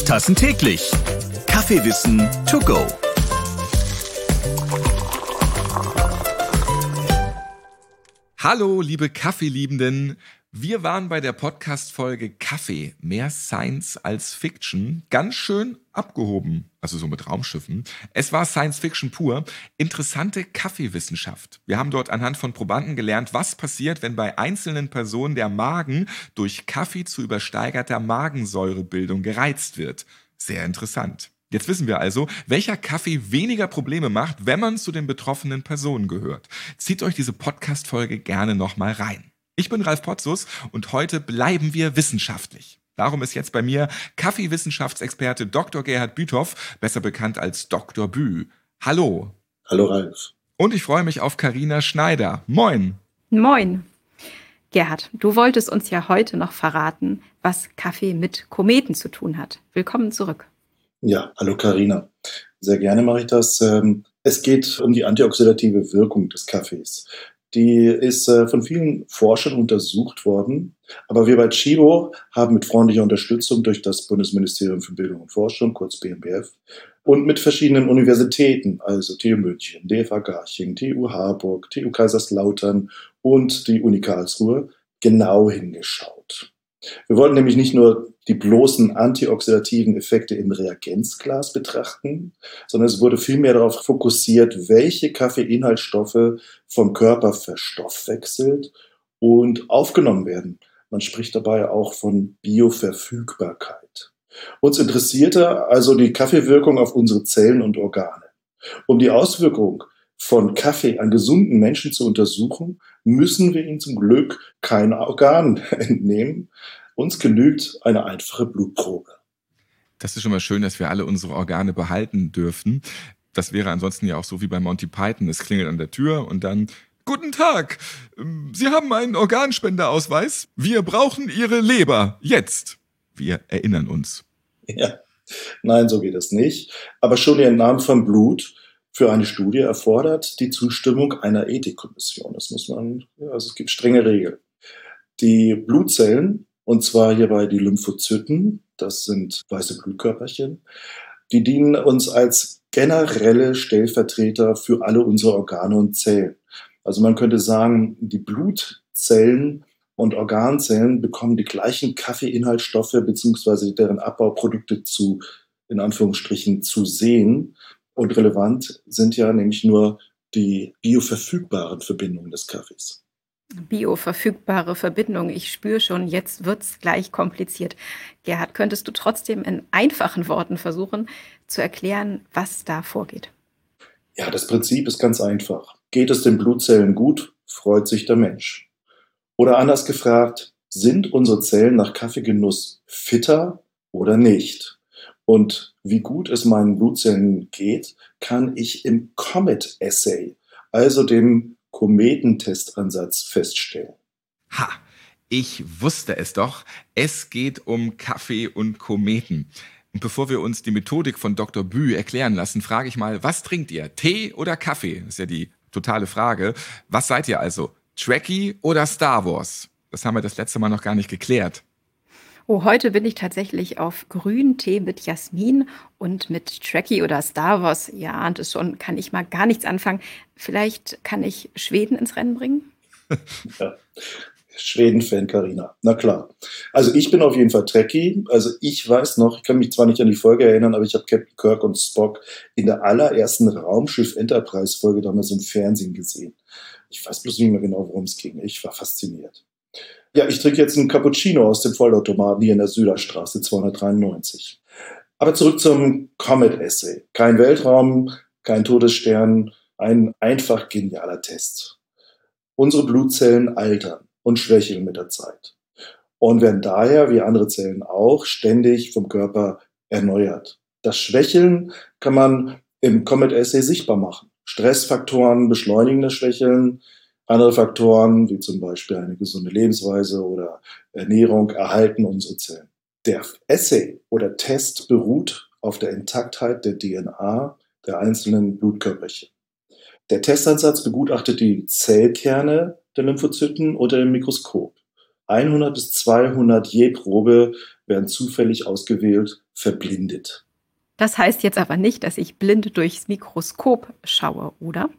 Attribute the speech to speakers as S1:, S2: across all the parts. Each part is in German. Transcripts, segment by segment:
S1: Tassen täglich. Kaffeewissen to go. Hallo, liebe Kaffeeliebenden. Wir waren bei der Podcast-Folge Kaffee, mehr Science als Fiction, ganz schön abgehoben, also so mit Raumschiffen. Es war Science Fiction pur, interessante Kaffeewissenschaft. Wir haben dort anhand von Probanden gelernt, was passiert, wenn bei einzelnen Personen der Magen durch Kaffee zu übersteigerter Magensäurebildung gereizt wird. Sehr interessant. Jetzt wissen wir also, welcher Kaffee weniger Probleme macht, wenn man zu den betroffenen Personen gehört. Zieht euch diese Podcast-Folge gerne nochmal rein. Ich bin Ralf Potzus und heute bleiben wir wissenschaftlich. Darum ist jetzt bei mir Kaffeewissenschaftsexperte Dr. Gerhard Büthoff, besser bekannt als Dr. Bü. Hallo.
S2: Hallo Ralf.
S1: Und ich freue mich auf Carina Schneider. Moin.
S3: Moin. Gerhard, du wolltest uns ja heute noch verraten, was Kaffee mit Kometen zu tun hat. Willkommen zurück.
S2: Ja, hallo Carina. Sehr gerne mache ich das. Es geht um die antioxidative Wirkung des Kaffees. Die ist von vielen Forschern untersucht worden, aber wir bei Chibo haben mit freundlicher Unterstützung durch das Bundesministerium für Bildung und Forschung, kurz BMBF, und mit verschiedenen Universitäten, also TU München, DFA Garching, TU Harburg, TU Kaiserslautern und die Uni Karlsruhe, genau hingeschaut. Wir wollten nämlich nicht nur die bloßen antioxidativen Effekte im Reagenzglas betrachten, sondern es wurde vielmehr darauf fokussiert, welche Kaffeeinhaltsstoffe vom Körper verstoffwechselt und aufgenommen werden. Man spricht dabei auch von Bioverfügbarkeit. Uns interessierte also die Kaffeewirkung auf unsere Zellen und Organe. Um die Auswirkung von Kaffee an gesunden Menschen zu untersuchen, müssen wir ihnen zum Glück kein Organ entnehmen. Uns genügt eine einfache Blutprobe.
S1: Das ist schon mal schön, dass wir alle unsere Organe behalten dürfen. Das wäre ansonsten ja auch so wie bei Monty Python. Es klingelt an der Tür und dann: Guten Tag, Sie haben einen Organspenderausweis. Wir brauchen Ihre Leber. Jetzt. Wir erinnern uns.
S2: Ja, nein, so geht es nicht. Aber schon die Entnahme von Blut für eine Studie erfordert die Zustimmung einer Ethikkommission. Das muss man, also es gibt strenge Regeln. Die Blutzellen, und zwar hierbei die Lymphozyten, das sind weiße Blutkörperchen, die dienen uns als generelle Stellvertreter für alle unsere Organe und Zellen. Also man könnte sagen, die Blutzellen und Organzellen bekommen die gleichen Kaffeeinhaltsstoffe bzw. deren Abbauprodukte in Anführungsstrichen zu sehen. Und relevant sind ja nämlich nur die bioverfügbaren Verbindungen des Kaffees.
S3: Bioverfügbare Verbindung. Ich spüre schon, jetzt wird es gleich kompliziert. Gerhard, könntest du trotzdem in einfachen Worten versuchen zu erklären, was da vorgeht?
S2: Ja, das Prinzip ist ganz einfach. Geht es den Blutzellen gut, freut sich der Mensch. Oder anders gefragt, sind unsere Zellen nach Kaffeegenuss fitter oder nicht? Und wie gut es meinen Blutzellen geht, kann ich im COMET-Assay, also dem Kometentestansatz, feststellen.
S1: Ha, ich wusste es doch. Es geht um Kaffee und Kometen. Und bevor wir uns die Methodik von Dr. Bü erklären lassen, frage ich mal, was trinkt ihr? Tee oder Kaffee? Das ist ja die totale Frage. Was seid ihr also? Trekkie oder Star Wars? Das haben wir das letzte Mal noch gar nicht geklärt.
S3: Oh, heute bin ich tatsächlich auf grünen Tee mit Jasmin und mit Trekkie oder Star Wars. Ja, ahnt es schon, kann ich mal gar nichts anfangen. Vielleicht kann ich Schweden ins Rennen bringen?
S2: Ja, Schweden-Fan, Carina. Na klar. Also ich bin auf jeden Fall Trekkie. Also ich weiß noch, ich kann mich zwar nicht an die Folge erinnern, aber ich habe Captain Kirk und Spock in der allerersten Raumschiff-Enterprise-Folge damals im Fernsehen gesehen. Ich weiß bloß nicht mehr genau, worum es ging. Ich war fasziniert. Ja, ich trinke jetzt einen Cappuccino aus dem Vollautomaten hier in der Süderstraße 293. Aber zurück zum COMET-Essay. Kein Weltraum, kein Todesstern, ein einfach genialer Test. Unsere Blutzellen altern und schwächeln mit der Zeit und werden daher, wie andere Zellen auch, ständig vom Körper erneuert. Das Schwächeln kann man im COMET-Essay sichtbar machen. Stressfaktoren beschleunigen das Schwächeln. Andere Faktoren, wie zum Beispiel eine gesunde Lebensweise oder Ernährung, erhalten unsere Zellen. Der Assay oder Test beruht auf der Intaktheit der DNA der einzelnen Blutkörperchen. Der Testansatz begutachtet die Zellkerne der Lymphozyten unter dem Mikroskop. 100 bis 200 je Probe werden zufällig ausgewählt, verblindet.
S3: Das heißt jetzt aber nicht, dass ich blind durchs Mikroskop schaue, oder?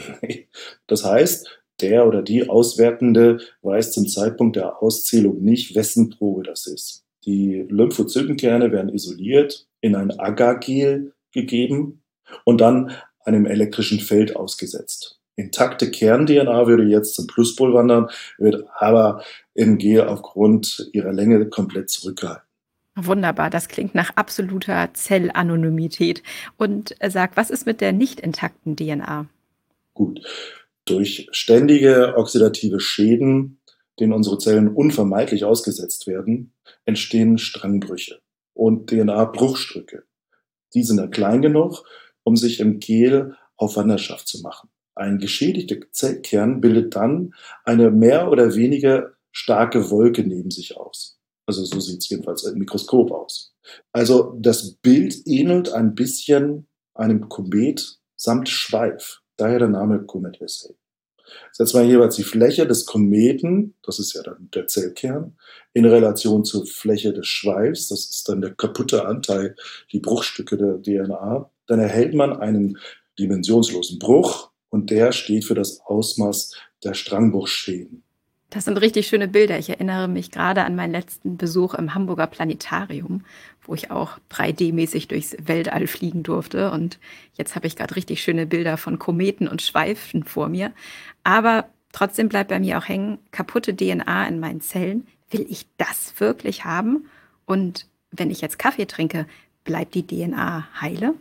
S2: Das heißt, der oder die Auswertende weiß zum Zeitpunkt der Auszählung nicht, wessen Probe das ist. Die Lymphozytenkerne werden isoliert, in ein Agargel gegeben und dann einem elektrischen Feld ausgesetzt. Intakte Kern-DNA würde jetzt zum Pluspol wandern, wird aber im Gel aufgrund ihrer Länge komplett zurückgehalten.
S3: Wunderbar, das klingt nach absoluter Zellanonymität. Und sag, was ist mit der nicht intakten DNA?
S2: Gut, durch ständige oxidative Schäden, denen unsere Zellen unvermeidlich ausgesetzt werden, entstehen Strangbrüche und DNA-Bruchstücke. Die sind dann klein genug, um sich im Gel auf Wanderschaft zu machen. Ein geschädigter Zellkern bildet dann eine mehr oder weniger starke Wolke neben sich aus. Also so sieht es jedenfalls im Mikroskop aus. Also das Bild ähnelt ein bisschen einem Komet samt Schweif. Daher der Name Comet Essay. Setzt man jeweils die Fläche des Kometen, das ist ja dann der Zellkern, in Relation zur Fläche des Schweifs, das ist dann der kaputte Anteil, die Bruchstücke der DNA, dann erhält man einen dimensionslosen Bruch und der steht für das Ausmaß der Strangbruchschäden.
S3: Das sind richtig schöne Bilder. Ich erinnere mich gerade an meinen letzten Besuch im Hamburger Planetarium, wo ich auch 3D-mäßig durchs Weltall fliegen durfte. Und jetzt habe ich gerade richtig schöne Bilder von Kometen und Schweifen vor mir. Aber trotzdem bleibt bei mir auch hängen, kaputte DNA in meinen Zellen. Will ich das wirklich haben? Und wenn ich jetzt Kaffee trinke, bleibt die DNA heile?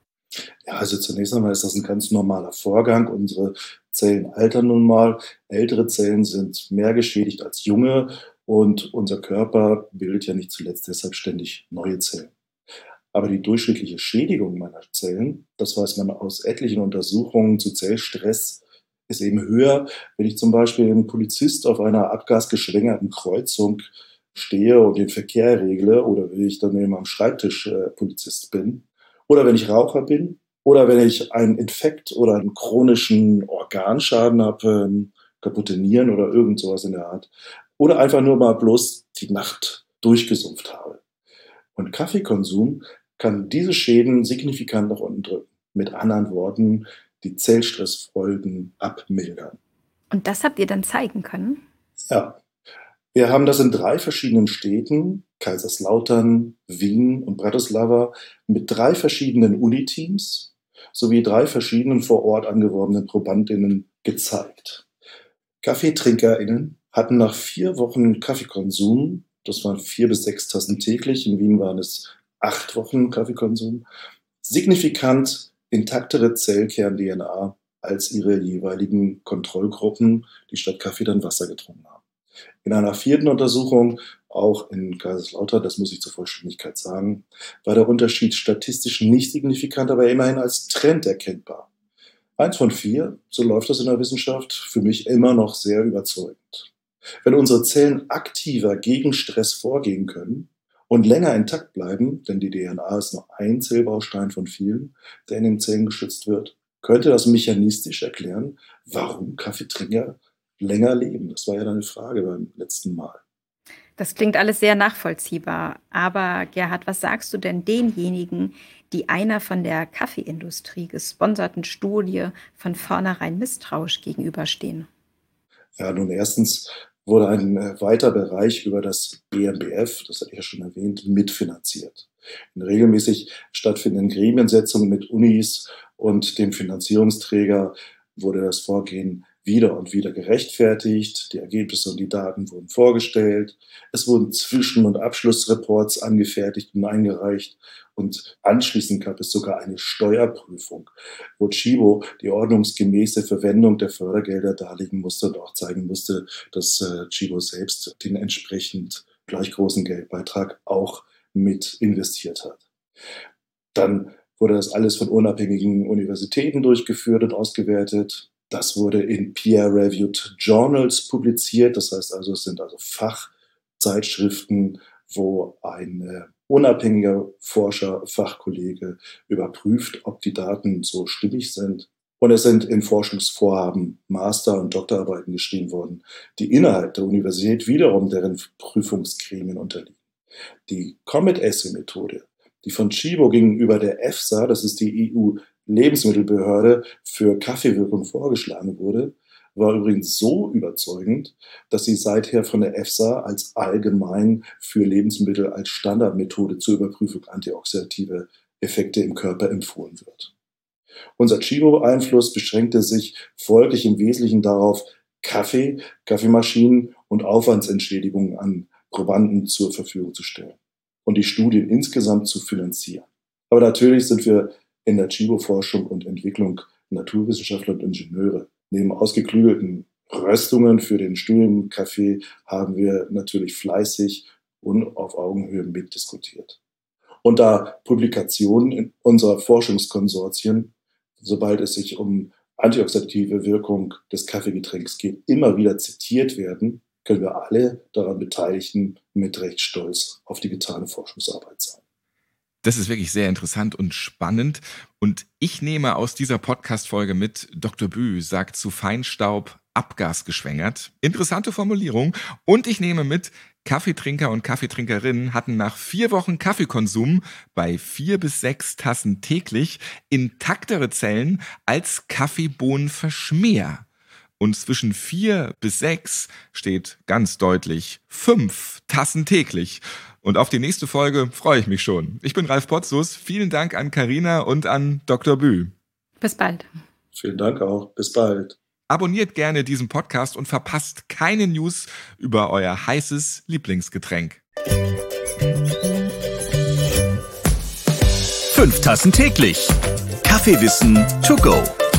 S2: Ja, also zunächst einmal ist das ein ganz normaler Vorgang. Unsere Zellen altern nun mal. Ältere Zellen sind mehr geschädigt als junge und unser Körper bildet ja nicht zuletzt deshalb ständig neue Zellen. Aber die durchschnittliche Schädigung meiner Zellen, das weiß man aus etlichen Untersuchungen zu Zellstress, ist eben höher, wenn ich zum Beispiel ein Polizist auf einer abgasgeschwängerten Kreuzung stehe und den Verkehr regle oder wenn ich dann eben am Schreibtisch Polizist bin. Oder wenn ich Raucher bin, oder wenn ich einen Infekt oder einen chronischen Organschaden habe, kaputte Nieren oder irgend sowas in der Art. Oder einfach nur mal bloß die Nacht durchgesumpft habe. Und Kaffeekonsum kann diese Schäden signifikant nach unten drücken. Mit anderen Worten, die Zellstressfolgen abmildern.
S3: Und das habt ihr dann zeigen können?
S2: Ja, wir haben das in 3 verschiedenen Städten, Kaiserslautern, Wien und Bratislava, mit 3 verschiedenen Uniteams sowie 3 verschiedenen vor Ort angeworbenen ProbandInnen gezeigt. KaffeetrinkerInnen hatten nach 4 Wochen Kaffeekonsum, das waren 4 bis 6 Tassen täglich, in Wien waren es 8 Wochen Kaffeekonsum, signifikant intaktere Zellkern-DNA als ihre jeweiligen Kontrollgruppen, die statt Kaffee dann Wasser getrunken haben. In einer 4. Untersuchung, auch in Kaiserslautern, das muss ich zur Vollständigkeit sagen, war der Unterschied statistisch nicht signifikant, aber immerhin als Trend erkennbar. 1 von 4, so läuft das in der Wissenschaft, für mich immer noch sehr überzeugend. Wenn unsere Zellen aktiver gegen Stress vorgehen können und länger intakt bleiben, denn die DNA ist nur ein Zellbaustein von vielen, der in den Zellen geschützt wird, könnte das mechanistisch erklären, warum Kaffeetrinker länger leben. Das war ja deine Frage beim letzten Mal.
S3: Das klingt alles sehr nachvollziehbar. Aber Gerhard, was sagst du denn denjenigen, die einer von der Kaffeeindustrie gesponserten Studie von vornherein misstrauisch gegenüberstehen?
S2: Ja, nun erstens wurde ein weiter Bereich über das BMBF, das hatte ich ja schon erwähnt, mitfinanziert. In regelmäßig stattfindenden Gremiensitzungen mit Unis und dem Finanzierungsträger wurde das Vorgehen wieder und wieder gerechtfertigt. Die Ergebnisse und die Daten wurden vorgestellt. Es wurden Zwischen- und Abschlussreports angefertigt und eingereicht. Und anschließend gab es sogar eine Steuerprüfung, wo Tchibo die ordnungsgemäße Verwendung der Fördergelder darlegen musste und auch zeigen musste, dass Tchibo selbst den entsprechend gleich großen Geldbeitrag auch mit investiert hat. Dann wurde das alles von unabhängigen Universitäten durchgeführt und ausgewertet. Das wurde in peer-reviewed Journals publiziert. Das heißt also, es sind also Fachzeitschriften, wo ein unabhängiger Forscher, Fachkollege überprüft, ob die Daten so stimmig sind. Und es sind in Forschungsvorhaben Master- und Doktorarbeiten geschrieben worden, die innerhalb der Universität wiederum deren Prüfungsgremien unterliegen. Die Comet-Assay-Methode, die von Chibo gegenüber der EFSA, das ist die EU-Lebensmittelbehörde für Kaffeewirkung, vorgeschlagen wurde, war übrigens so überzeugend, dass sie seither von der EFSA als allgemein für Lebensmittel als Standardmethode zur Überprüfung antioxidative Effekte im Körper empfohlen wird. Unser Chibo-Einfluss beschränkte sich folglich im Wesentlichen darauf, Kaffeemaschinen und Aufwandsentschädigungen an Probanden zur Verfügung zu stellen und die Studien insgesamt zu finanzieren. Aber natürlich sind wir in der Chibo-Forschung und Entwicklung Naturwissenschaftler und Ingenieure. Neben ausgeklügelten Röstungen für den Studienkaffee haben wir natürlich fleißig und auf Augenhöhe mitdiskutiert. Und da Publikationen in unserer Forschungskonsortien, sobald es sich um antioxidative Wirkung des Kaffeegetränks geht, immer wieder zitiert werden, können wir alle daran Beteiligten mit Recht stolz auf die getane Forschungsarbeit sein.
S1: Das ist wirklich sehr interessant und spannend. Und ich nehme aus dieser Podcast-Folge mit, Dr. Bü sagt zu Feinstaub abgasgeschwängert. Interessante Formulierung. Und ich nehme mit, Kaffeetrinker und Kaffeetrinkerinnen hatten nach 4 Wochen Kaffeekonsum bei 4 bis 6 Tassen täglich intaktere Zellen als Kaffeebohnenverschmäher. Und zwischen 4 bis 6 steht ganz deutlich 5 Tassen täglich. Und auf die nächste Folge freue ich mich schon. Ich bin Ralf Potzus. Vielen Dank an Carina und an Dr. Bü.
S3: Bis bald.
S2: Vielen Dank auch. Bis bald.
S1: Abonniert gerne diesen Podcast und verpasst keine News über euer heißes Lieblingsgetränk.
S4: 5 Tassen täglich. Kaffeewissen to go.